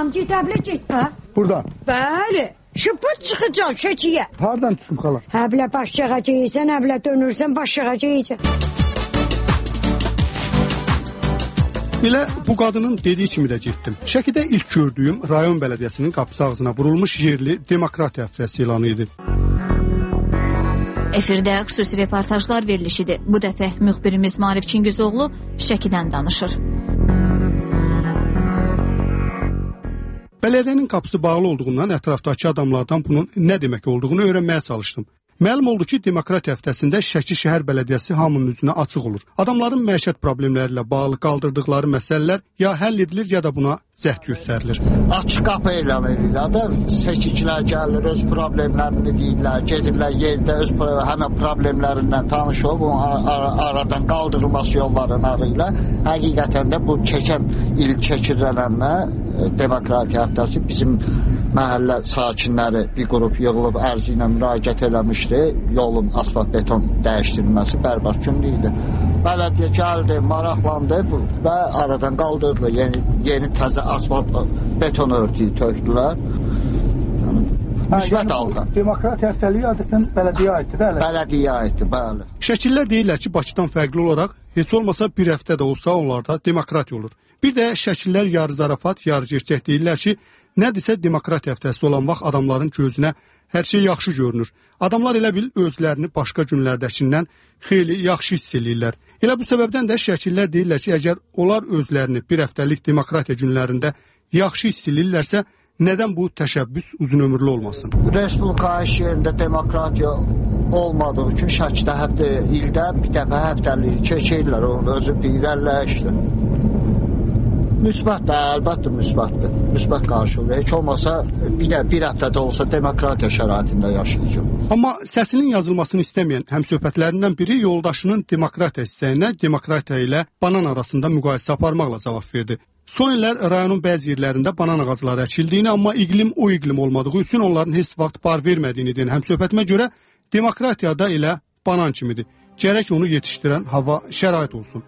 Tamam, getəblə get də. Buradan? Bəli. Şıpır çıxacaq Şəkiyə. Hardan çıxım xala? Həblə başçağa yeyəcəksən, həblə dönürsən, başçağa yeyəcəksən. Elə bu qadının dediyi kimi də getdim. Şəkidə ilk gördüyüm rayon bələdiyyəsinin qapısı ağzına vurulmuş yerli demokratiya həftəsi ilanı idi. Efirdə xüsusi reportajlar verilişidir. Bu dəfə müxbirimiz Maarif Çingizoğlu Şəkidən danışır. Bələdiyyənin qapısı bağlı olduğundan ətrafdakı adamlardan bunun nə demək olduğunu öyrənməyə çalışdım. Məlum oldu ki, demokratiya həftəsində Şəki şəhər bələdiyyəsi hamının üzünə açıq olur. Adamların məişət problemləri ilə bağlı qaldırdıqları məsələlər ya həll edilir, ya da buna cəhd göstərilir. Açıq qapı elan edirlər də, seçicilər gəlir, öz problemlərini deyirlər, gedirlər yerdə öz həmən problemlərindən tanışıb, aradan qaldırılması yollarını ilə. Həqiqətən də bu keçən il keçirilənə demokratiya həftəsi bizim məhəllə sakinləri bir qrup yığılıb ərzi ilə müraciət eləmişdi. Yolun asfalt beton dəyişdirilməsi bərbad gündür idi. Bələdiyyə gəldi, maraqlandı və aradan qaldırdılar. Yeni təzə asfalt beton örtüyü tökdülər. Müsbət halda. Demokratiya həftəliyi adətən bələdiyyə aiddir, bəli. Bələdiyyə aiddir, bəli. Şəkillər deyirlər ki, Bakıdan fərqli olaraq heç olmasa bir həftə də olsa onlarda demokratiya olur. Bir də şəkillər yarı zarafat, yarı gerçək deyirlər ki, nədirsə demokratiya həftəsi olan vaxt adamların gözünə hər şey yaxşı görünür. Adamlar elə bil özlərini başqa günlərdəkindən xeyli yaxşı hiss eləyirlər. Elə bu səbəbdən də şəkillər deyirlər ki, əgər onlar özlərini bir həftəlik demokratiya günlərində yaxşı hiss eləyirlərsə, nədən bu təşəbbüs uzun ömürlü olmasın? Respublika iş yerində demokratiya olmadığı üçün Şəkidə ildə bir dəfə həftəlik keçirlər, onu özü bilirlər işte. Müsbət də, əlbəttə müsbətdir. Müsbət qarşılıq. Heç olmasa bir həftədə olsa demokratiya şəraitində yaşayacaq. Amma səsinin yazılmasını istəməyən həmsöhbətlərindən biri yoldaşının demokratiya istəyinə demokratiya ilə banan arasında müqayisə aparmaqla cavab verdi. Son illər rayonun bəzi yerlərində banan ağacları əkildiyini, amma iqlim o iqlim olmadığı üçün onların heç vaxt bar vermədiyini deyən həmsöhbətimə görə demokratiyada elə banan kimidir. Gərək onu yetişdirən hava şərait olsun.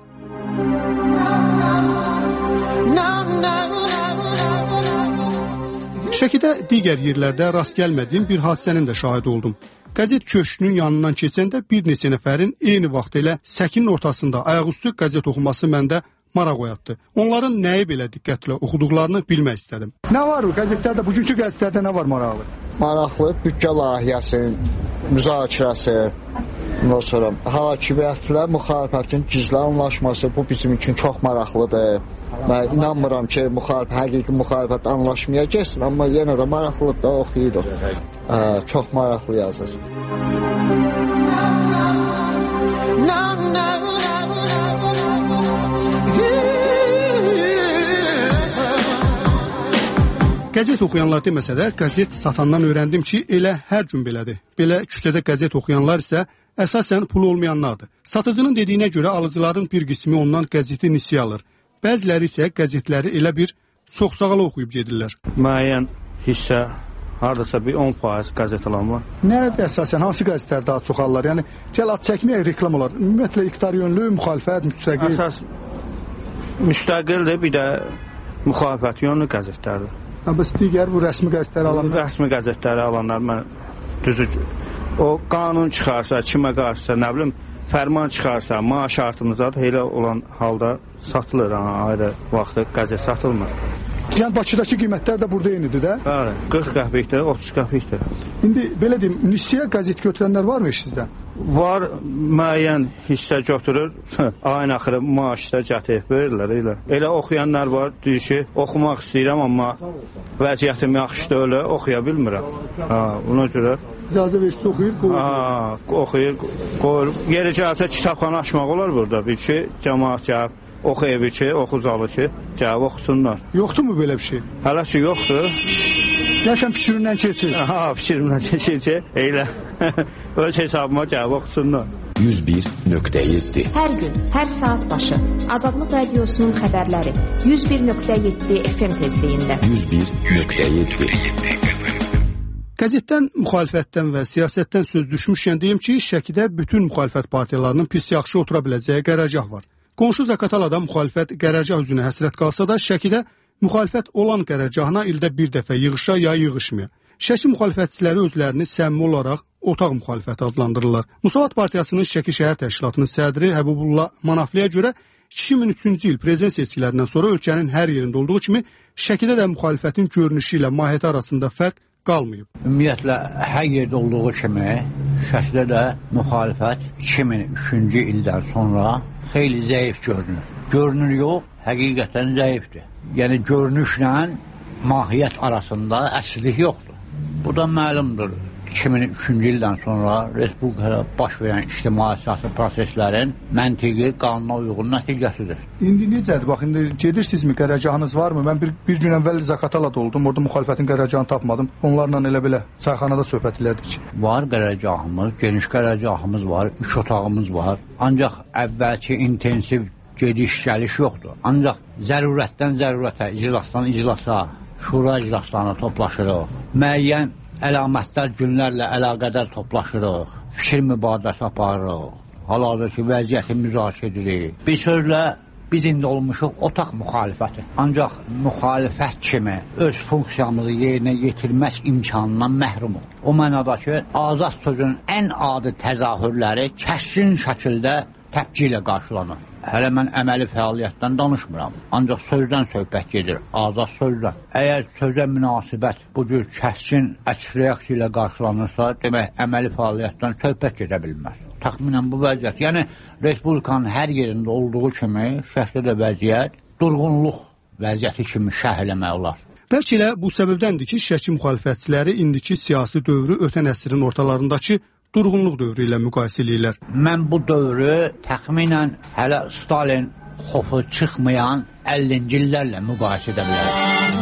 Şəkidə digər yerlərdə rast gəlmədiyim bir hadisənin də şahidi oldum. Qəzet köşkünün yanından keçəndə bir neçə nəfərin eyni vaxt elə səkinin ortasında ayaqüstü qəzet oxuması məndə maraq oyatdı. Onların nəyi belə diqqətlə oxuduqlarını bilmək istədim. Nə var bu qəzetlərdə, bugünkü qəzetlərdə nə var maraqlı? Maraqlı büdcə layihəsinin müzakirəsi, ondan sonra hakimiyyətlə müxalifətin gizli anlaşması, bu bizim üçün çox maraqlıdır. Mən inanmıram ki, həqiqi müxalifət anlaşmaya geçsin, amma yenə də maraqlıdır da oxuyuruq. Çox maraqlı yazır. Qəzet oxuyanlar deməsə də, qəzet satandan öyrəndim ki, elə hər gün belədir. Belə küçədə qəzet oxuyanlar isə əsasən pulu olmayanlardır. Satıcının dediyinə görə alıcıların bir qismi ondan qəzeti nisiyə alır. Bəziləri isə qəzetləri elə bir soxsağala oxuyub gedirlər. Müəyyən hissə, hardasa bir 10% qəzet alan var. Nədir əsasən, hansı qəzetlər daha çox alırlar? Yəni, gəl ad çəkməyək, reklam olar. Ümumiyyətlə, iqtidar yönlü, müxalifət, müstəqil. Əsas müstəqildir, bir də müxalifət yönlü qəzetlərdir. Bəs digər bu rəsmi qəzetləri alanlar? Rəsmi qəzetləri alanlar, mən düzü, o qanun çıxarsa, kimə qarşısa, nə bilim, fərman çıxarsa, maaş artımızadır, elə olan halda satılır, ayrı vaxtı qəzet satılmır. Yəni, Bakıdakı qiymətlər də burada eynidir də? Bəli, 40 qəpikdir, 30 qəpikdir. İndi, belə deyim, nisiyə qəzet götürənlər varmı sizdə? Var, müəyyən hissə götürür, ayın axırı maaşda gətirib verirlər. Elə oxuyanlar var, deyir ki, oxumaq istəyirəm, amma vəziyyətim yaxşıdır, öyle oxuya bilmirəm. Buna görə... İcazə versə oxuyur, qoyur. Oxuyur, qoyur. Yeri gəlsə kitabxana açmaq olar burada, bir ki, cəmaat gəlib, oxuya bir ki, oxuzalı ki, gəlib oxusunlar. Yoxdur mu belə bir şey? Hələ ki, yoxdur. Yaşam fikrindən keçir. Fikrimdən keçir, elə. Öz hesabıma gəlib oxusunlar. 101.7 Hər gün, hər saat başı Azadlıq Radiosunun xəbərləri 101.7 FM tezliyində. 101.7 Qəzetdən, müxalifətdən və siyasətdən söz düşmüşkən deyim ki, Şəkidə bütün müxalifət partiyalarının pis yaxşı otura biləcəyi qərargah var. Qonşu Zaqatalada müxalifət qərargah üzünə həsrət qalsa da, Şəkidə müxalifət olan qərargahına ildə bir dəfə yığışa ya yığışmaya. Şəki müxalifətçiləri özlərini səmimi olaraq otaq müxalifəti adlandırırlar. Musavat Partiyasının Şəki şəhər təşkilatının sədri Həbibullah Manafliyə görə 2003-cü il prezident seçkilərindən sonra ölkənin hər yerində olduğu kimi Şəkidə də müxalifətin görünüşü ilə mahiyyəti arasında fərq qalmayıb. Ümumiyyətlə, hər yerdə olduğu kimi Şəkidə də müxalifət 2003-cü ildən sonra xeyli zəif görünür. Görünür yox, həqiqətən zəifdir. Yəni görünüşlə mahiyyət arasında əsrlik yoxdur. Bu da məlumdur. 2003-cü ildən sonra Respublikada baş verən ictimai-siyasi proseslərin məntiqi, qanuna uyğun nəticəsidir. İndi necədir? Bax, indi gedirsinizmi, qərargahınız varmı? Mən bir gün əvvəl Zaqatalada oldum, orada müxalifətin qərargahını tapmadım. Onlarla elə belə çayxanada söhbət elədik. Var qərargahımız, geniş qərargahımız var, 3 otağımız var. Ancaq əvvəlki intensiv gediş-gəliş yoxdur. Ancaq zərurətdən zərurətə, iclasdan iclasa, şura iclaslarına toplaşırıq. Müəyyən əlamətlər günlərlə əlaqədar toplaşırıq, fikir mübadiləsi aparırıq, hal-hazırki vəziyyəti müzakirə edirik. Bir sözlə, biz indi olmuşuq otaq müxalifəti. Ancaq müxalifət kimi öz funksiyamızı yerinə yetirmək imkanından məhrumuq. O mənada ki, azad sözün ən adi təzahürləri kəskin şəkildə təpki ilə qarşılanır. Hələ mən əməli fəaliyyətdən danışmıram. Ancaq sözdən söhbət gedir, azad sözdən. Əgər sözə münasibət bu cür kəskin əks reaksiya ilə qarşılanırsa, demək əməli fəaliyyətdən söhbət gedə bilməz. Təxminən bu vəziyyət, yəni Respublikanın hər yerində olduğu kimi Şəkidə də vəziyyət durğunluq vəziyyəti kimi şərh eləmək olar. Bəlkə elə bu səbəbdəndir ki, Şəki müxalifətçiləri indiki siyasi dövrü ötən əsrin ortalarındakı durğunluq dövrü ilə müqayisə edirlər. Mən bu dövrü təxminən hələ Stalin xofu çıxmayan 50-ci illərlə müqayisə edə bilərəm.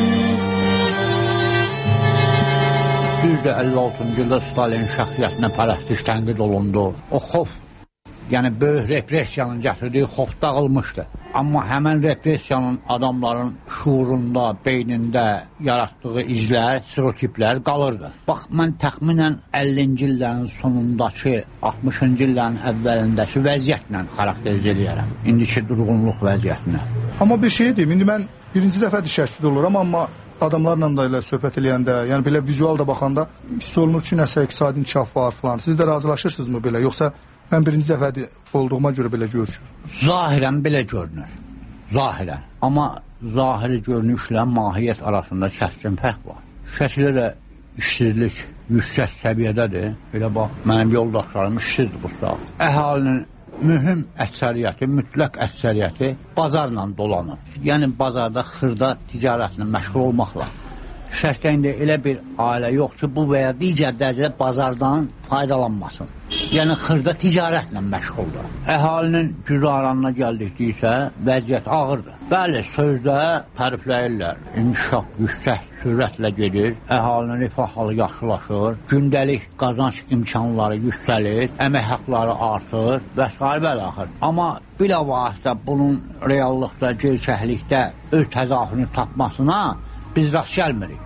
Düzdür, 56-cı ildə Stalin şəxsiyyətinə pərəstiş tənqid olundu. O xof, yəni böyük repressiyanın gətirdiyi xof dağılmışdı. Amma həmən repressiyanın adamların şuurunda, beynində yaratdığı izlər, stereotiplər qalırdı. Bax, mən təxminən 50-ci illərin sonundakı, 60-cı illərin əvvəlindəki vəziyyətlə xarakterizə eləyərəm. İndiki durğunluq vəziyyətinə. Amma bir şey deyim, indi mən birinci dəfədir Şəkidə oluram, amma adamlarla da elə söhbət eləyəndə, yəni belə vizual da baxanda hiss olunur ki, nəsə iqtisadi inkişaf var filan. Siz də razılaşırsınızmı belə, yoxsa mən birinci dəfədir olduğuma görə belə görüşür? Zahirən belə görünür. Zahirən. Amma zahiri görünüşlə mahiyyət arasında kəskin fərq var. Şəkidə də işsizlik yüksək səviyyədədir. Elə bax, mənim yoldaşlarım işsizdir bu saat. Əhalinin mühüm əksəriyyəti, mütləq əksəriyyəti bazarla dolanır. Yəni bazarda xırda ticarətlə məşğul olmaqla. Şəkidə indi elə bir ailə yox ki, bu və ya digər dərəcədə bazardan faydalanmasın. Yəni xırda ticarətlə məşğuldur. Əhalinin güzaranına gəldikdirsə, vəziyyət ağırdır. Bəli, sözdə tərifləyirlər. İnkişaf yüksək sürətlə gedir, əhalinin rifah halı yaxşılaşır, gündəlik qazanc imkanları yüksəlir, əmək haqqları artır və s. bəlaxır. Amma bilavasitə bunun reallıqda, gerçəklikdə öz təzahürünü tapmasına biz rast gəlmirik.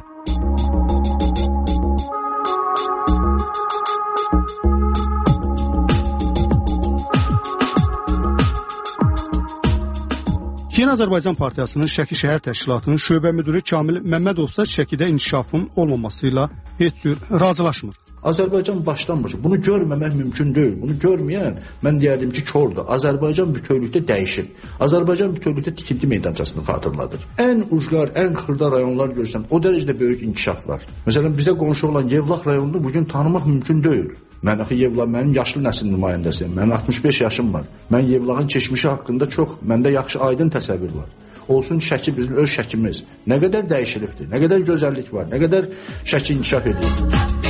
Yeni Azərbaycan Partiyasının Şəki şəhər təşkilatının şöbə müdiri Kamil Məmmədov isə Şəkidə inkişafın olmaması ilə heç cür razılaşmır. Azərbaycan başlanmır. Bunu görməmək mümkün deyil. Bunu görməyən, mən deyərdim ki, kordur. Azərbaycan bütövlükdə dəyişir. Azərbaycan bütövlükdə tikinti meydançasını xatırladır. Ən ucqar, ən xırda rayonlar görsən, o dərəcədə böyük inkişaf var. Məsələn, bizə qonşu olan Yevlax rayonunu bugün tanımaq mümkün deyil. Mən axı Yevlax mənim yaşlı nəsil nümayəndəsiyəm. Mənim 65 yaşım var. Mən Yevlaxın keçmişi haqqında çox, məndə yaxşı aydın təsəvvür var. Olsun Şəki bizim öz Şəkimiz. Nə qədər dəyişilibdir, nə qədər gözəllik var, nə qədər Şəki inkişaf edir.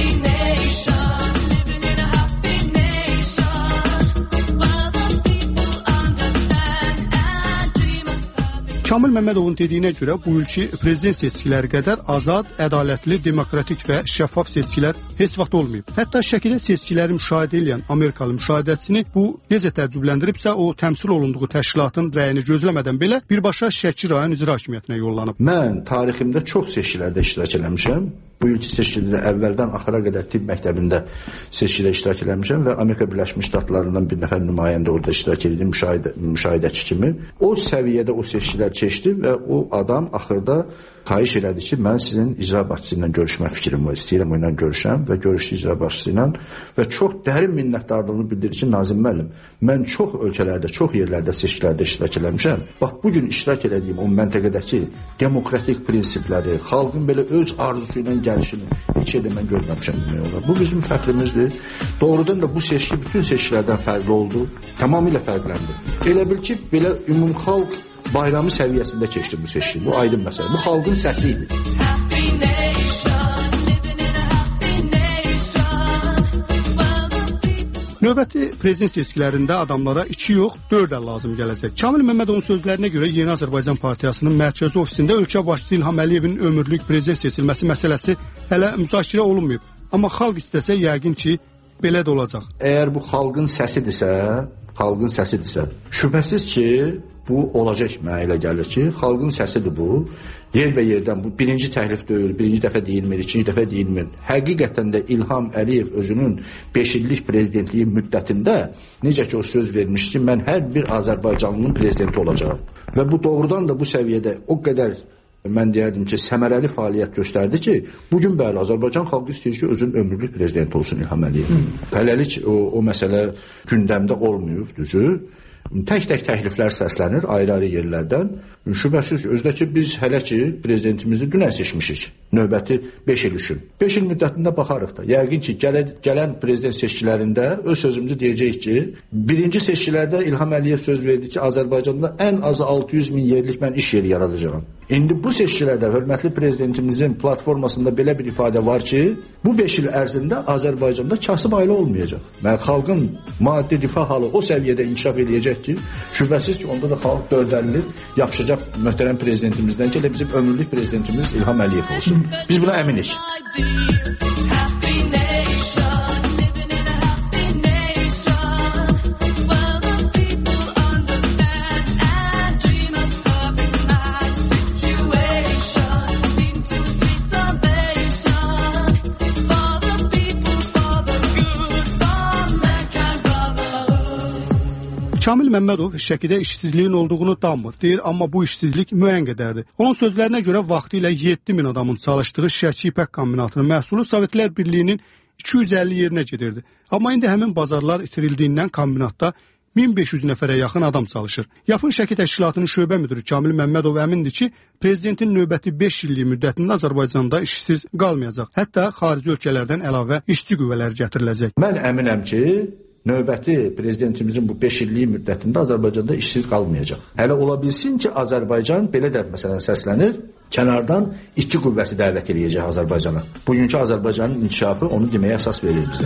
Kamil Məmmədovun dediyinə görə bu ilki prezident seçkiləri qədər azad, ədalətli, demokratik və şəffaf seçkilər heç vaxt olmayıb. Hətta Şəkidə seçkiləri müşahidə edən Amerikalı müşahidəçisini bu necə təəccübləndiribsə, o təmsil olunduğu təşkilatın rəyini gözləmədən belə birbaşa Şəki rayon icra hakimiyyətinə yollanıb. Mən tariximdə çox seçkilərdə iştirak eləmişəm. Bu ilki seçkidə əvvəldən axıra qədər tibb məktəbində seçkidə iştirak eləmişəm və Amerika Birləşmiş Ştatlarından bir nəfər nümayəndə orada iştirak edirdim, müşahidəçi kimi. O səviyyədə o seçkilər keçdi və o adam axırda xahiş elədi ki, mən sizin icra başçısı ilə görüşmə fikrim var, istəyirəm onunla görüşəm və görüşdü icra başçısı ilə və çox dərin minnətdarlığını bildirir ki, Nazim müəllim, mən çox ölkələrdə, çox yerlərdə seçkilərdə iştirak eləmişəm. Bax, bugün iştirak elədiyim o məntəqədəki demokratik prinsipləri, xalqın belə öz arzusu ilə gəlişini heç yerdə mən görməmişəm demək olar. Bu bizim fəxrimizdir. Doğrudan da bu seçki bütün seçkilərdən fərqli oldu, tamamilə fərqləndi. Elə bil ki, belə ümumxalq bayramı səviyyəsində keçdi bu seçki. Bu aydın məsələ. Bu xalqın səsi idi. Növbəti prezident seçkilərində adamlara 2 yox, 4 əl lazım gələcək. Kamil Məmmədovun sözlərinə görə Yeni Azərbaycan Partiyasının mərkəzi ofisində ölkə başçısı İlham Əliyevin ömürlük prezident seçilməsi məsələsi hələ müzakirə olunmayıb. Amma xalq istəsə yəqin ki, belə də olacaq. Əgər bu xalqın səsidirsə, şübhəsiz ki, bu olacaq mənə elə gəlir ki, xalqın səsidir bu. Yerbəyerdən bu birinci təklif deyil, birinci dəfə deyilmir, ikinci dəfə deyilmir. Həqiqətən də İlham Əliyev özünün 5 illik prezidentliyi müddətində necə ki o söz vermiş ki, mən hər bir Azərbaycanlının prezidenti olacağam. Və bu doğrudan da bu səviyyədə o qədər mən deyərdim ki, səmərəli fəaliyyət göstərdi ki, bugün bəli Azərbaycan xalqı istəyir ki, özünün ömürlük prezidenti olsun İlham Əliyev. Hələlik o məsələ gündəmdə olmayıb, düzü. Tək-tək təkliflər səslənir ayrı-ayrı yerlərdən. Şübhəsiz ki, özdə ki, biz hələ ki prezidentimizi dünən seçmişik. Növbəti 5 il üçün. 5 il müddətində baxarıq da. Yəqin ki, gələn prezident seçkilərində öz sözümüzü deyəcəyik ki, birinci seçkilərdə İlham Əliyev söz verdi ki, Azərbaycanda ən azı 600 min yerlik mən iş yeri yaradacağam. İndi bu seçkilərdə hörmətli prezidentimizin platformasında belə bir ifadə var ki, bu 5 il ərzində Azərbaycanda kasıb ailə olmayacaq. Yəni xalqın maddi rifah halı o səviyyədə inkişaf edəcək ki, şübhəsiz ki, onda da xalq dördəlli yapışacaq möhtərəm prezidentimizdən ki, elə bizim ömürlük prezidentimiz İlham Əliyev olsun. Biz buna əminik. Kamil Məmmədov Şəkidə işsizliyin olduğunu danmır, deyir, amma bu işsizlik müəyyən qədərdir. Onun sözlərinə görə vaxtilə 7000 adamın çalışdığı Şəki İpək kombinatının məhsulu Sovetlər Birliyinin 250 yerinə gedirdi. Amma indi həmin bazarlar itirildiyindən kombinatda 1500 nəfərə yaxın adam çalışır. Yapın Şəki təşkilatının şöbə müdürü Kamil Məmmədov əmindir ki, prezidentin növbəti 5 illik müddətində Azərbaycanda işsiz qalmayacaq. Hətta xarici ölkələrdən əlavə işçi qüvvələri gətiriləcək. Mən əminəm ki, növbəti prezidentimizin bu 5 illik müddətində Azərbaycanda işsiz qalmayacaq. Hələ ola bilsin ki, Azərbaycan belə də məsələn səslənir, kənardan işçi qüvvəsi dəvət edəcək Azərbaycana. Bugünkü Azərbaycanın inkişafı onu deməyə əsas verir bizə.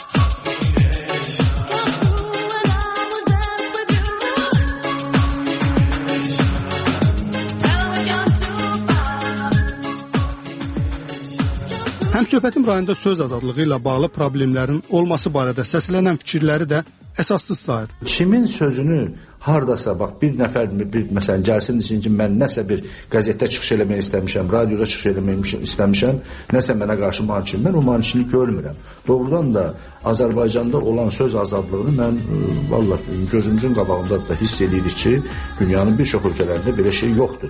Həmsöhbətim rayonda söz azadlığı ilə bağlı problemlərin olması barədə səslənən fikirləri də əsassız sayır. Kimin sözünü hardasa, bax, bir nəfər məsələn gəlsin desin ki, mən nəsə bir qəzetdə çıxış eləmək istəmişəm, radioda çıxış eləmək istəmişəm, nəsə mənə qarşı manşin, mən o manşini görmürəm. Doğrudan da Azərbaycanda olan söz azadlığını mən vallahi gözümüzün qabağında da hiss edirik ki, dünyanın bir çox ölkələrində belə şey yoxdur.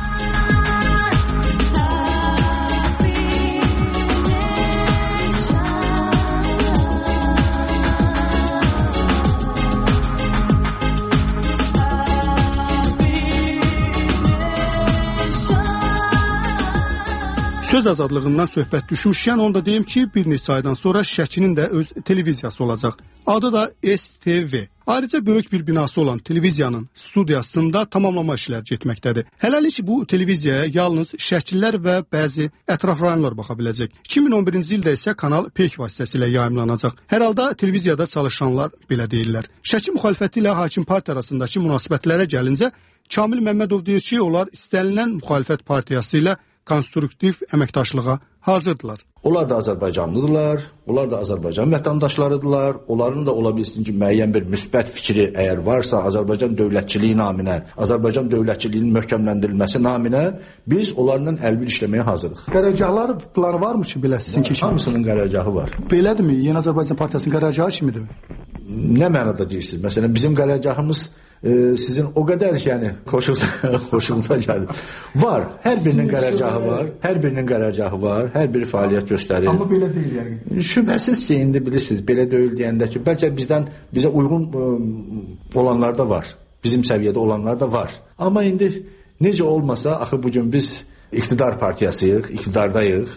Söz azadlığından söhbət düşmüşkən, onu da deyim ki, bir neçə aydan sonra Şəkinin də öz televiziyası olacaq. Adı da STV. Ayrıca böyük bir binası olan televiziyanın studiyasında tamamlama işləri getməkdədir. Hələlik bu televiziyaya yalnız şəkillər və bəzi ətraf rayonlar baxa biləcək. 2011-ci ildə isə kanal PEK vasitəsilə yayımlanacaq. Hər halda televiziyada çalışanlar belə deyirlər. Şəki müxalifəti ilə hakim partiya arasındakı münasibətlərə gəlincə, Kamil Məmmədov deyir ki, onlar istənilən müxalifət partiyası ilə konstruktiv əməkdaşlığa hazırdılar. Onlar da Azərbaycanlıdırlar, onlar da Azərbaycan vətəndaşlarıdırlar. Onların da ola bilsin ki, müəyyən bir müsbət fikri əgər varsa, Azərbaycan dövlətçiliyi naminə, Azərbaycan dövlətçiliyinin möhkəmləndirilməsi naminə biz onlarla əlbir işləməyə hazırıq. Qərargahlar planı varmı ki, belə sizin ki? Hamısının qərargahı var. Belədirmi? Yeni Azərbaycan Partiyasının qərargahı kimidir? Nə mənada deyirsiniz? Məsələn, bizim qərargahımız sizin o qədər yəni xoşunuza gəlir. Var, hər birinin qərargahı var, hər biri fəaliyyət göstərir. Amma belə deyil yəni. Şübhəsiz ki, indi bilirsiniz, belə deyil deyəndə ki, bəlkə bizə uyğun olanlar da var, bizim səviyyədə olanlar da var. Amma indi necə olmasa, axı bugün biz iqtidar partiyasıyıq, iqtidardayıq.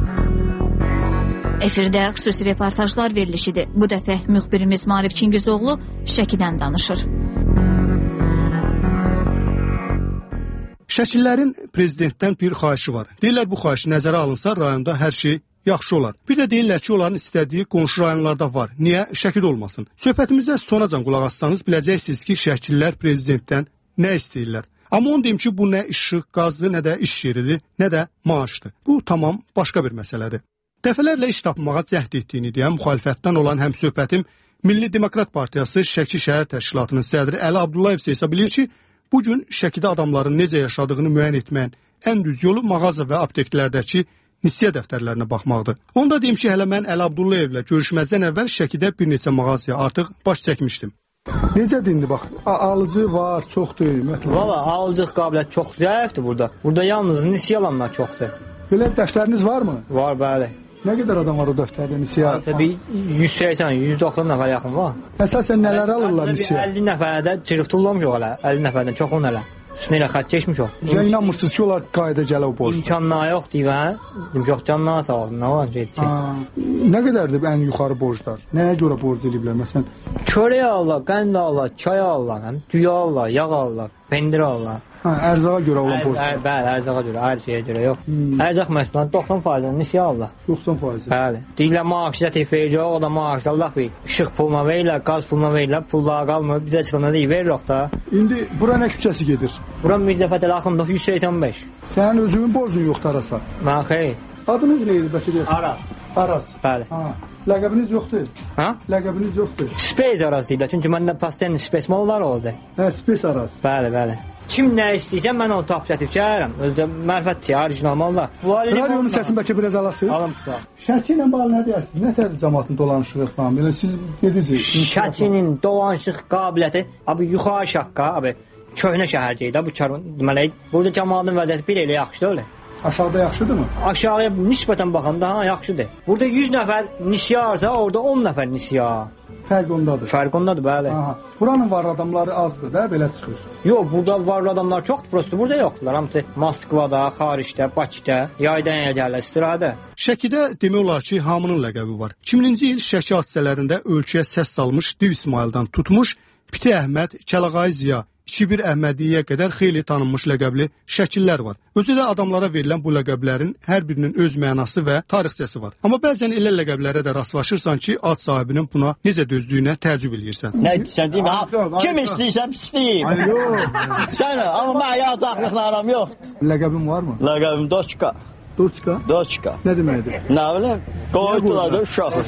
Efirdə xüsusi reportajlar verilişidir. Bu dəfə müxbirimiz Maarif Çingizoğlu Şəkidən danışır. Şəkillərin prezidentdən bir xahişi var. Deyirlər bu xahiş nəzərə alınsa rayonda hər şey yaxşı olar. Bir də deyirlər ki, onların istədiyi qonşu rayonlarda var. Niyə Şəkidə olmasın? Söhbətimizə sonacan qulaq assanız biləcəksiniz ki, şəkillər prezidentdən nə istəyirlər. Amma onu deyim ki, bu nə işıq, qazdır, nə də iş yeridir, nə də maaşdır. Bu tamam başqa bir məsələdir. Dəfələrlə iş tapmağa cəhd etdiyini deyən müxalifətdən olan həmsöhbətim Milli Demokrat Partiyası Şəki Şəhər Təşkilatının sədri Əli Abdullayev isə hesab bilir ki, bu gün Şəkidə adamların necə yaşadığını müəyyən etməyin ən düz yolu mağaza və apteklərdəki nisiyə dəftərlərinə baxmaqdır. Onda deyim ki, hələ mən Əli Abdullayevlə görüşməzdən əvvəl Şəkidə bir neçə mağazaya artıq baş çəkmişdim. Necədir indi bax? Alıcı var, çoxdur, ümumiyyətlə. Valla alıcı qabiliyyət çox zəifdir burada. Burada yalnız nisiyə alanlar çoxdur. Belə dəftəriniz varmı? Var, bəli. Nə qədər adam var o dəftərdə nisiyə? Təbii 180, 190 nəfər yaxın var. Əsasən nələr alırlar nisiyə? 50 nəfərdə cırıq tullamış o hələ. 50 nəfərdən çox on hələ. Üstünə ilə xət keçmiş o. Yəni inanmırsınız ki, onlar qayda gələ o borc? İmkanlar yoxdur və yox canına sağ olun. Nə var gedəcək? Nə qədərdir ən yuxarı borclar? Nəyə görə borc ediblər? Məsələn, çörək alırlar, qənd alırlar, çay alırlar, düyə alırlar, yağ alırlar, pendir alırlar. Ərzağa görə olan borc. Bəli, ərzağa görə, hər şeyə görə yox. Ərzaq məhsullarının 90%-ni nisiyə alırlar. 90%. Bəli. Deyirlər maaşla tefəyəcək, o da maaşla Allah bir işıq puluna verirlər, qaz puluna verirlər, pullar qalmır. Bizə çıxanda deyir, veririk da. İndi bura nə küçəsi gedir? Bura Mirzə Fətəli Axundov 185. Sənin özünün borcun yoxdur Arasa? Mən xeyr. Adınız nə idi bəlkə deyəsən? Aras. Aras. Bəli. Ləqəbiniz yoxdur? Ha? Ləqəbiniz yoxdur? Space Aras deyirlər, çünki məndə pastenin space mallar oldu. Space Aras. Bəli, bəli. Kim nə istəyirsə mən onu tapıb gətirib gəlirəm. Özdə mərifət orijinal mallar. Radionun səsini bəlkə biraz alasınız. Alım. Şəki ilə bağlı nə deyirsiniz? Nə tər cəmaatın dolanışığı falan? Belə siz gedirsiniz. Şəkinin dolanışıq qabiliyyəti abi yuxarı şaqqa, abi köhnə şəhərcəyi də bu deməli burada cəmaatın vəziyyəti bir elə yaxşıdır öyle. Aşağıda yaxşıdırmı? Aşağıya nisbətən baxanda yaxşıdır. Burada 100 nəfər nisiyarsa, orada 10 nəfər nisiya. Fərq ondadır. Fərq ondadır, bəli. Buranın var adamları azdır da, belə çıxır. Yox, burada var adamlar çoxdur, prosto burada yoxdular. Hamısı Moskvada, xaricdə, Bakıda, yaydan yaya gəlirlər istirahədə. Şəkidə demək olar ki, hamının ləqəbi var. 2000-ci il Şəki hadisələrində ölkəyə səs salmış Div İsmaildən tutmuş Piti Əhməd, Kəlağayı Ziya, 2-1 Əhmədiyyə qədər xeyli tanınmış ləqəbli şəkillər var. Özü də adamlara verilən bu ləqəblərin hər birinin öz mənası və tarixçəsi var. Amma bəzən elə ləqəblərə də rastlaşırsan ki, ad sahibinin buna necə dözdüyünə təəccüb eləyirsən. Nə etsən deyim, kim istəyirsən istəyim. Sən, amma mən yadaqlıqla aram yox. Ləqəbin varmı? Ləqəbim Doçka. Doçka? Doçka. Nə deməkdir? Nə bilim, qoydular da uşağı.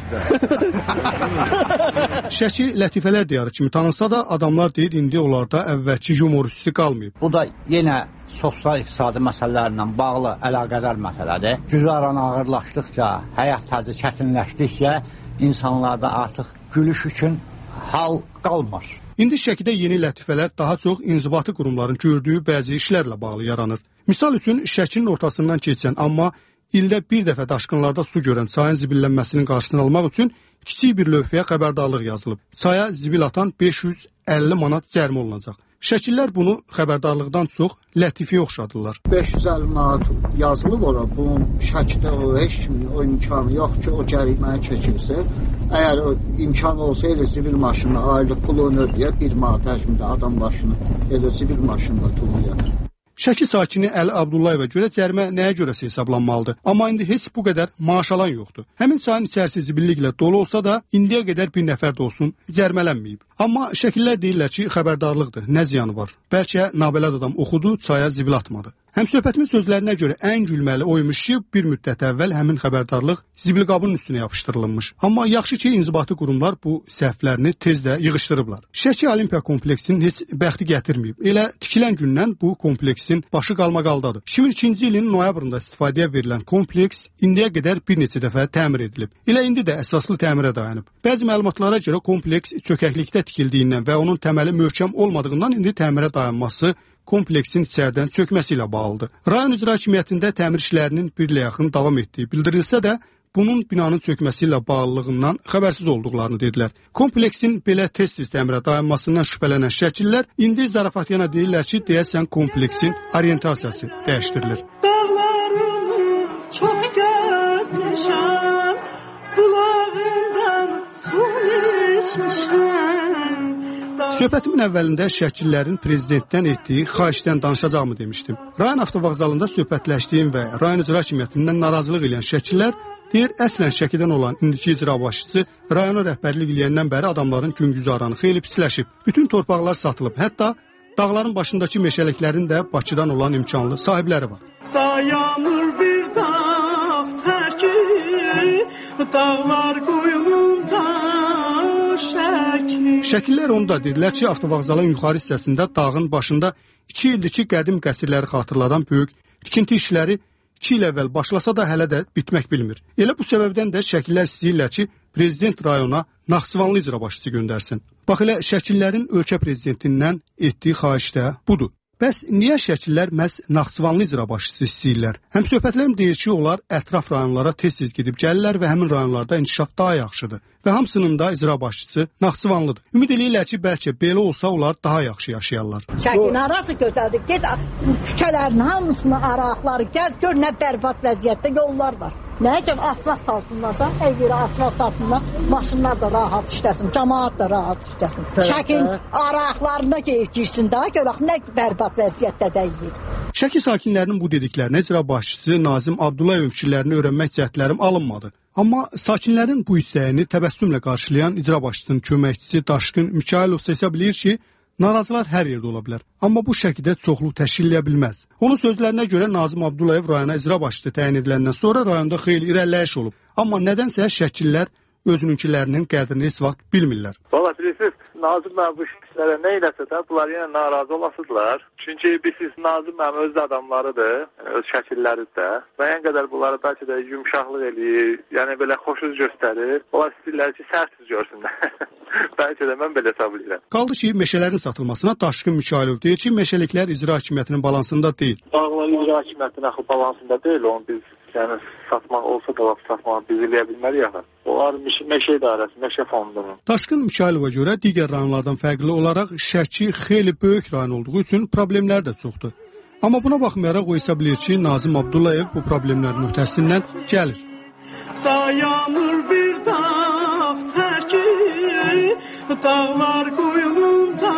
Şəki lətifələr diyarı kimi tanınsa da adamlar deyir indi onlarda əvvəlki yumor hissi qalmayıb. Bu da yenə sosial-iqtisadi məsələlərlə bağlı əlaqədar məsələdir. Güzaran ağırlaşdıqca, həyat tərzi çətinləşdikcə insanlarda artıq gülüş üçün hal qalmır. İndi Şəkidə yeni lətifələr daha çox inzibati qurumların gördüyü bəzi işlərlə bağlı yaranır. Misal üçün Şəkinin ortasından keçən, amma ildə bir dəfə daşqınlarda su görən çayın zibillənməsinin qarşısını almaq üçün kiçik bir lövhəyə xəbərdarlıq yazılıb. Çaya zibil atan 550 manat cərimə olunacaq. Şəkillər bunu xəbərdarlıqdan çox lətifəyə oxşadırlar. 550 manat yazılıb ora. Bunun Şəkidə heç kimin o imkanı yox ki, o cəriməni çəkilsin. Əgər o imkan olsa elə zibil maşınına aylıq pul ödəyə 1 manat həcmində adam başına elə zibil maşınla tullayır. Şəki sakini Əli Abdullayeva görə cərimə nəyə görəsə hesablanmalıdır. Amma indi heç bu qədər maaş alan yoxdur. Həmin çayın içərisi zibilliklə dolu olsa da indiyə qədər bir nəfər də olsun cərimələnməyib. Amma şəkillər deyirlər ki, xəbərdarlıqdır, nə ziyanı var. Bəlkə nabələd adam oxudu, çaya zibil atmadı. Həmsöhbətimin sözlərinə görə ən gülməli oymuş ki, bir müddət əvvəl həmin xəbərdarlıq zibilqabının üstünə yapışdırılmış. Amma yaxşı ki, inzibati qurumlar bu səhvlərini tez də yığışdırıblar. Şəki Olimpiya kompleksinin heç bəxti gətirməyib. Elə tikilən gündən bu kompleksin başı qalmaqaldadır. 2002-ci ilin noyabrında istifadəyə verilən kompleks indiyə qədər bir neçə dəfə təmir edilib. Elə indi də əsaslı təmirə dayanıb. Bəzi məlumatlara görə kompleks çökəklikdə tikildiyindən və onun təməli möhkəm olmadığından indi təmirə dayanması kompleksin içəridən çökməsi ilə bağlıdır. Rayon İcra Hakimiyyətində təmir işlərinin bir ilə yaxın davam etdiyi bildirilsə də, bunun binanın çökməsi ilə bağlılığından xəbərsiz olduqlarını dedilər. Kompleksin belə tez-tez təmirə dayanmasından şübhələnən şəkillər indi zarafatyana deyirlər ki, deyəsən kompleksin orientasiyası dəyişdirilir. Dağlarını çox gəzmişəm, bulağından su içmişəm. Söhbətimin əvvəlində şəkillərin prezidentdən etdiyi xahişdən danışacağımı demişdim. Rayon avtovağzalında söhbətləşdiyim və rayon icra hakimiyyətindən narazılıq edən şəkillər deyir, əslən Şəkidən olan indiki icra başçısı rayona rəhbərlik eləyəndən bəri adamların güngüzaranı xeyli pisləşib. Bütün torpaqlar satılıb, hətta dağların başındakı meşəliklərin də Bakıdan olan imkanlı sahibləri var. Dayanır bir dağ tərki, dağlar qoyulunda şəkil. Şəkillər onda dedilər ki, avtovağzalın yuxarı hissəsində dağın başında 2 ildir ki, qədim qəsrləri xatırladan böyük tikinti işləri 2 il əvvəl başlasa da hələ də bitmək bilmir. Elə bu səbəbdən də şəkillər istəyirlər ki, prezident rayona Naxçıvanlı icra başçısı göndərsin. Bax elə şəkillərin ölkə prezidentindən etdiyi xahiş də budur. Bəs niyə şəkillər məhz Naxçıvanlı icra başçısı istəyirlər? Həmsöhbətlərim deyir ki, onlar ətraf rayonlara tez-tez gedib gəlirlər və həmin rayonlarda inkişaf daha yaxşıdır. Və hamısının da icra başçısı Naxçıvanlıdır. Ümid eləyirlər ki, bəlkə belə olsa onlar daha yaxşı yaşayarlar. Şəkin arası gözəldir. Get küçələrin hamısını araqları gəz, gör nə bərbad vəziyyətdə yollar var. Nə üçün asfalt salsınlar da, hər yerə asfalt salsınlar, maşınlar da rahat işləsin, cəmaat da rahat işləsin. Şəkin araqlarına girsin daha, görək nə bərbad vəziyyətdə deyil. Şəki sakinlərinin bu dediklərinə icra başçısı Nazim Abdullayev fikirlərini öyrənmək cəhdlərim alınmadı. Amma sakinlərin bu istəyini təbəssümlə qarşılayan icra başçısının köməkçisi Daşqın Mikailov hesab eləyir ki, narazılar hər yerdə ola bilər. Amma bu şəkildə çoxluq təşkil edə bilməz. Onun sözlərinə görə Nazim Abdullayev rayona icra başçısı təyin ediləndən sonra rayonda xeyli irəliləyiş olub. Amma nədənsə şəkillər özününkilərinin qədrini heç vaxt bilmirlər. Valla bilirsiniz, Nazim mənim bu işlərə nə eləsə də bunlar yenə narazı olasıdırlar. Çünki bilirsiniz, Nazim mənim öz adamlarıdır, öz şəkilləridir də. Müəyyən qədər bunları bəlkə də yumşaqlıq eləyir, yəni belə xoşuz göstərir. Onlar istəyirlər ki, sərtsiz görsünlər. Bəlkə də mən belə hesab edirəm. Qaldı ki, meşələrin satılmasına Daşqın Mikailov deyir ki, meşəliklər icra hakimiyyətinin balansında deyil. Dağlar icra hakimiyyətinin axı balansında deyil, onu biz yəni satmaq olsa da satmaq biz eləyə bilmərik axı. Onlar meşə idarəsi, meşə fondunun. Daşqın Mikailova görə digər rayonlardan fərqli olaraq Şəki xeyli böyük rayon olduğu üçün problemlər də çoxdur. Amma buna baxmayaraq o hesab edir ki, Nazim Abdullayev bu problemlərin öhdəsindən gəlir. Dayanır bir dağ tərki, dağlar qoyulunda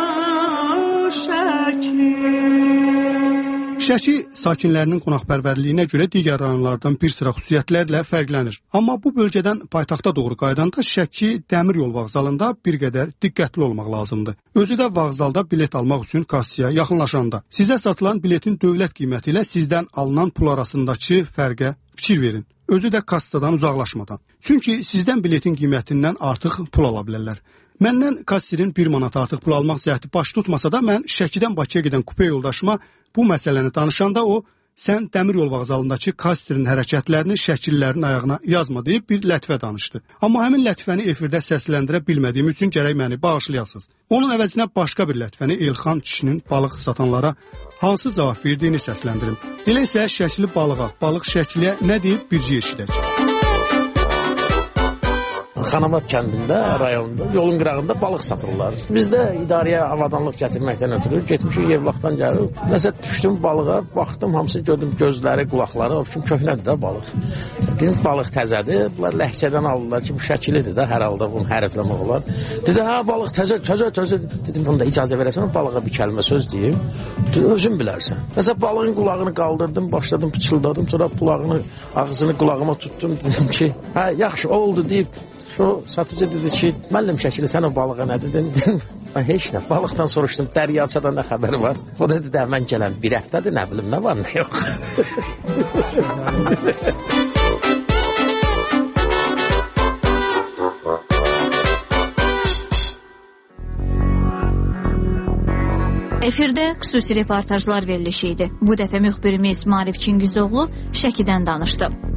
şəkil. Şəki sakinlərinin qonaqpərvərliyinə görə digər rayonlardan bir sıra xüsusiyyətlərlə fərqlənir. Amma bu bölgədən paytaxta doğru qaydanda Şəki dəmir yol vağzalında bir qədər diqqətli olmaq lazımdır. Özü də vağzalda bilet almaq üçün kassaya yaxınlaşanda. Sizə satılan biletin dövlət qiyməti ilə sizdən alınan pul arasındakı fərqə fikir verin. Özü də kassadan uzaqlaşmadan. Çünki sizdən biletin qiymətindən artıq pul ala bilərlər. Məndən kassirin 1 manat artıq pul almaq cəhdi baş tutmasa da mən Şəkidən Bakıya gedən kupe yoldaşıma bu məsələni danışanda o, sən dəmir yol vağzalındakı kassirin hərəkətlərini şəkillərin ayağına yazma deyib bir lətifə danışdı. Amma həmin lətifəni efirdə səsləndirə bilmədiyim üçün gərək məni bağışlayasınız. Onun əvəzinə başqa bir lətifəni Elxan kişinin balıq satanlara hansı cavab verdiyini səsləndirim. Elə isə şəkli balığa, balıq şəkliyə nə deyib bircə eşidək. Xanabat kəndində, rayonunda, yolun qırağında balıq satırlar. Biz də idarəyə avadanlıq gətirməkdən ötürü getmişik Yevlaxdan gəlib. Nəsə düşdüm balığa, baxdım, hamısı gördüm gözləri, qulaqları, o kimi köhnədir də balıq. Dedim, balıq təzədir. Bunlar ləhcədən aldılar ki, bu şəkilidir də, hər halda bunu hərfləmək olar. Dedi, hə, balıq təzə. Dedim, bunda icazə verəsən, balığa bir kəlmə söz deyim. Dedi, özün bilərsən. Məsələn, balığın qulağını qaldırdım, başladım, pıçıldadım, sonra qulağını, ağzını qulağıma tutdum. Dedim ki, hə, yaxşı, oldu deyib. O satıcı dedi ki, müəllim şəkili sən o balığa nə dedin? Mən heç nə, balıqdan soruşdum, dəryaçada nə xəbəri var? O da dedi, mən gələn bir həftədir, nə bilim, nə var, nə yox. Efirdə xüsusi reportajlar verilişi idi. Bu dəfə müxbirimiz Maarif Çingizoğlu Şəkidən danışdı.